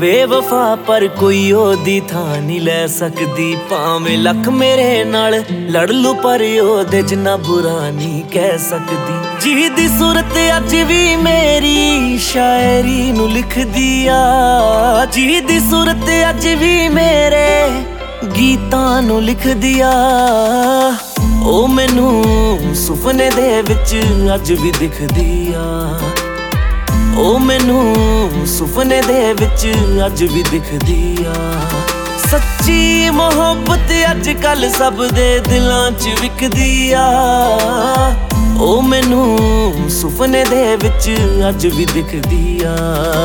ਬੇਵਫਾ ਪਰ ਕੋਈ ਉਹਦੀ ਥਾਂ ਨਹੀਂ ਲੈ ਸਕਦੀ। ਭਾਵੇਂ ਲੱਖ ਮੇਰੇ ਨਾਲ ਲੜ ਲੂ ਪਰ ਉਹਦੇ ਜਿੰਨਾ ਬੁਰਾ ਨਹੀਂ ਕਹਿ ਸਕਦੀ। ਜਿਹਦੀ ਸੂਰਤ ਅੱਜ ਵੀ ਮੇਰੀ ਸ਼ਾਇਰੀ ਨੂੰ ਲਿਖਦੀ ਆ, ਜਿਹਦੀ ਸੂਰਤ ਅੱਜ ਵੀ ਮੇਰੇ ਗੀਤਾਂ ਨੂੰ ਲਿਖਦੀ ਆ। ਉਹ ਮੈਨੂੰ ਸੁਪਨੇ ਦੇ ਵਿੱਚ ਅੱਜ ਵੀ ਦਿਖਦੀ ਆ, ਉਹ ਮੈਨੂੰ ਸੁਪਨੇ ਦੇ ਵਿੱਚ ਅੱਜ ਵੀ ਦਿਖਦੀ ਆ। ਸੱਚੀ ਮੁਹੱਬਤ ਅੱਜ ਕੱਲ ਸਭ ਦੇ ਦਿਲਾਂ 'ਚ ਵਿਕਦੀ ਆ। ਉਹ ਮੈਨੂੰ ਸੁਪਨੇ ਦੇ ਵਿੱਚ ਅੱਜ ਵੀ ਦਿਖਦੀ ਆ।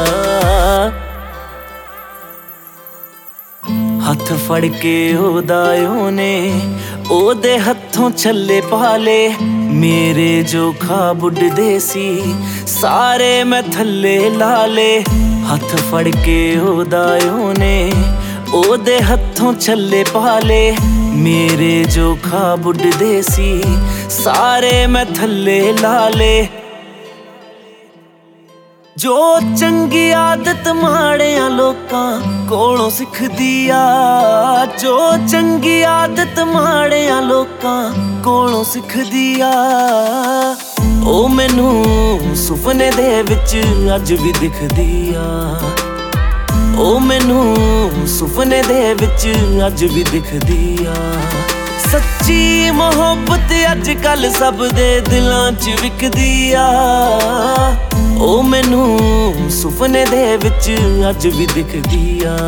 ਹੱਥ ਫੜ ਕੇ ਉਹਦਾ ਉਹਨੇ ਉਹਦੇ ਹੱਥੋਂ ਛੱਲੇ ਪਾ ਲੇ। ਮੇਰੇ ਜੋ ਖਾਬ ਉੱਡਦੇ ਸੀ ਸਾਰੇ ਮੈਂ ਥੱਲੇ ਲਾ ਲੇ। ਹੱਥ ਫੜ ਕੇ ਉਹਦਾ ਉਹਨੇ ਉਹਦੇ ਹੱਥੋਂ ਛੱਲੇ ਪਾ ਲੇ। ਮੇਰੇ ਜੋ ਖਾਬ ਉੱਡਦੇ ਸੀ ਸਾਰੇ ਮੈਂ ਥੱਲੇ ਲਾ ਲੇ। ਜੋ ਚੰਗੀ ਆਦਤ ਮਾੜਿਆਂ ਲੋਕਾਂ ਕੋਲੋਂ ਸਿੱਖਦੀ ਆ, ਜੋ ਚੰਗੀ ਆਦਤ ਮਾੜਿਆਂ ਲੋਕਾਂ ਕੋਲੋਂ ਸਿੱਖਦੀ ਆ। ਉਹ ਮੈਨੂੰ ਸੁਪਨੇ ਦੇ ਵਿੱਚ ਅੱਜ ਵੀ ਦਿਖਦੀ ਆ, ਉਹ ਮੈਨੂੰ ਸੁਪਨੇ ਦੇ ਵਿੱਚ ਅੱਜ ਵੀ ਦਿਖਦੀ ਆ। ਸੱਚੀ ਮੁਹੱਬਤ ਅੱਜ ਕੱਲ ਸਭ ਦੇ ਦਿਲਾਂ 'ਚ ਵਿਕਦੀ ਆ। ਉਹ ਮੈਨੂੰ ਸੁਪਨੇ ਦੇ ਵਿੱਚ ਅੱਜ ਵੀ ਦਿਖਦੀ ਆ।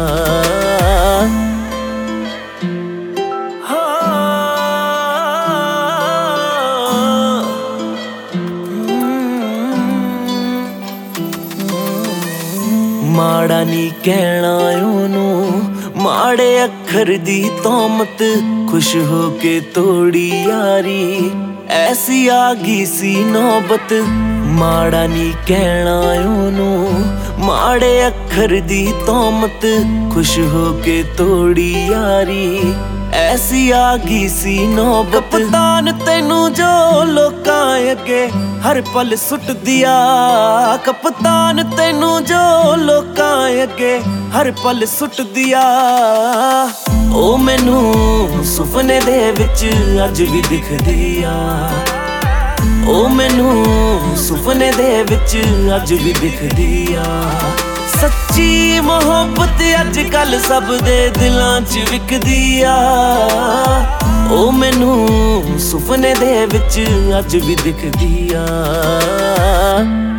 ਮਾੜਾ ਨੀ ਕਹਿਣਾ ਉਹਨੂੰ, ਮਾੜੇ ਅੱਖਰ ਦੀ ਤੋਮਤ ਖੁਸ਼ ਹੋ ਕੇ ਤੋੜੀ ਯਾਰੀ ਐਸੀ ਆ ਗਈ ਸੀ ਨੌਬਤ। ਮਾੜਾ ਨੀ ਕਹਿਣਾ ਉਹਨੂੰ, ਮਾੜੇ ਅੱਖਰ ਦੀ ਤੋਮਤ ਖੁਸ਼ ਹੋ ਕੇ ਤੋੜੀ ਯਾਰੀ ਐਸੀ ਆ ਗਈ ਸੀ ਨੌਬਤ। ਕਪਤਾਨ ਤੈਨੂੰ ਜੋ ਲੋਕਾਂ ਅੱਗੇ ਹਰ ਪਲ ਸੁੱਟਦੀ ਆ, ਕਪਤਾਨ ਤੈਨੂੰ ਜੋ ਲੋਕਾਂ ਅੱਗੇ ਹਰ ਪਲ ਸੁੱਟਦੀ ਆ। ਉਹ ਮੈਨੂੰ ਸੁਪਨੇ ਦੇ ਵਿੱਚ ਅੱਜ ਵੀ ਦਿਖਦੀ ਆ, ਉਹ ਮੈਨੂੰ ਸੁਪਨੇ ਦੇ ਵਿੱਚ ਅੱਜ ਵੀ ਦਿਖਦੀ ਆ। ਸੱਚੀ ਮੁਹੱਬਤ ਅੱਜ ਕੱਲ ਸਭ ਦੇ ਦਿਲਾਂ 'ਚ ਵਿਕਦੀ ਆ। ਉਹ ਮੈਨੂੰ ਸੁਪਨੇ ਦੇ ਵਿੱਚ ਅੱਜ ਵੀ ਦਿਖਦੀ ਆ।